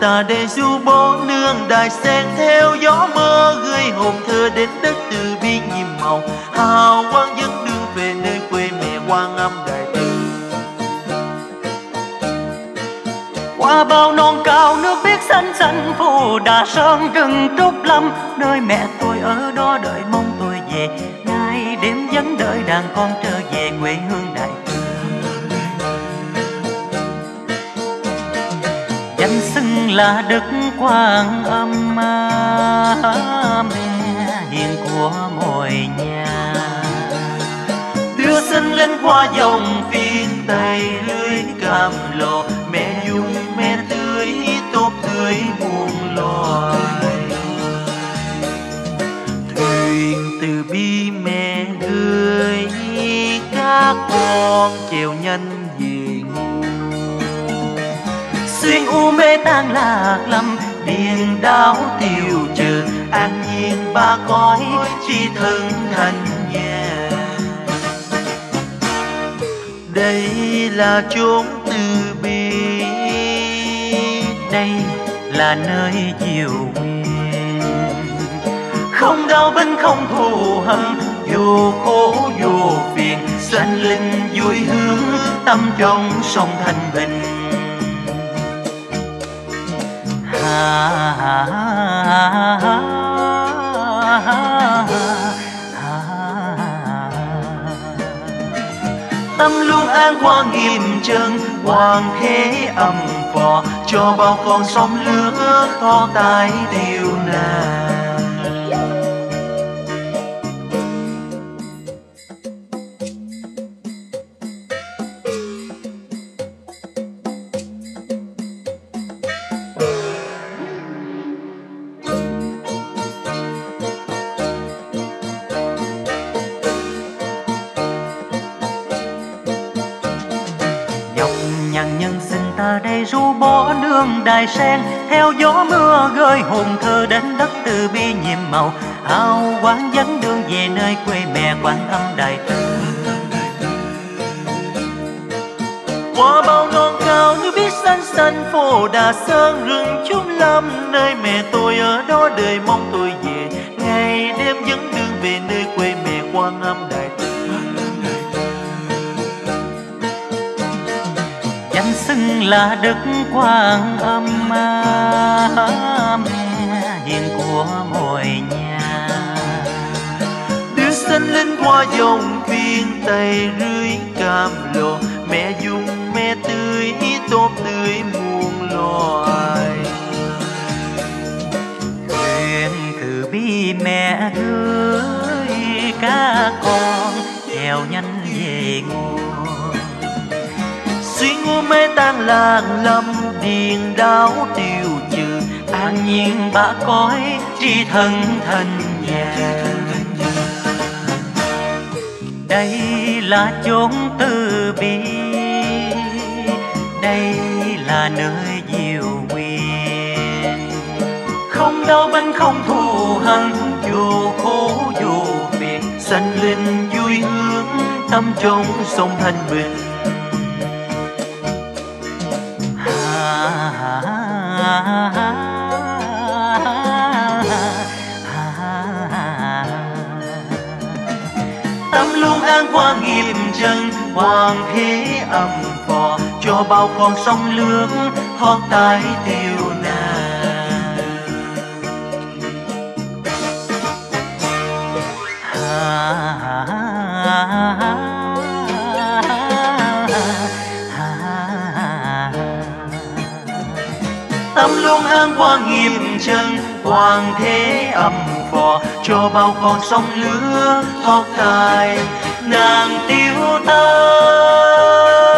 ta để ru bó nương đài sen theo gió mơ, gửi hồn thơ đến đất từ bi nhiệm màu hào quang dẫn đường về nơi quê mẹ Quan Âm Đại Từ. Qua bao non cao nước biếc xanh xanh Phù Đà Sơn rừng trúc lâm, nơi mẹ tôi ở đó đợi mong tôi về, ngày đêm vẫn đợi đàn con trở về quê hương Đại Từ. Danh xưng là Đức Quan Âm, mẹ hiền của mọi nhà, đưa sinh lên qua dòng phiên Tây lưới cam lồ, mẹ dung mẹ tươi tốt tươi muôn loài. Thuyền từ bi mẹ gửi các con chèo nhanh về nguồn, xuyên u mê tan lạc lâm điền đảo tiêu trừ, an nhiên ba cõi chi thân thành nhà. Đây là chốn từ bi, đây là nơi diệu quyền, không đau binh không thù hận, vô khổ vô phiền, sanh linh vui hướng tâm trong sông thanh bình. Tâm luôn an qua nghiêm chân, hoàng thế âm phò, cho bao con sóng lửa to tái tiêu nàng. Đây ru bó nương đài sen theo gió mưa, gửi hồn thơ đến đất từ bi nhiệm màu hào quang dẫn đường về nơi quê mẹ Quan Âm Đại Từ. Qua bao non cao như biết xanh xanh Phù Đà Sơn rừng trúc lâm, nơi mẹ tôi ở đó đợi mong tôi về, ngày đêm dẫn đường về nơi quê mẹ Quan Âm Đại Từ. Danh xưng là Đức Quan Âm, mẹ hiền của mọi nhà, đưa sinh linh qua dòng phiên Tây rưới cam lồ, mẹ dung mẹ tươi tốt tươi muôn loài. Nguyện từ bi mẹ gửi các con chèo nhanh về nguồn, xuyên u mê tan lạc lâm điền đảo tiêu trừ, an nhiên ba cõi tri thân thành nhà. Đây là chốn từ bi, đây là nơi diệu quyền, không đau binh không thù hận, vô khổ vô phiền, sanh linh vui hướng tâm trong sông thanh bình. Tâm luôn an qua nghiêm chân, hoàng thế âm phò, cho bao con sông lướt thoát tái tiêu nàng. Tâm luôn an qua nghiêm chân, hoàng thế âm phò, cho bao con sông lứa thoát tai nàng tiêu tan.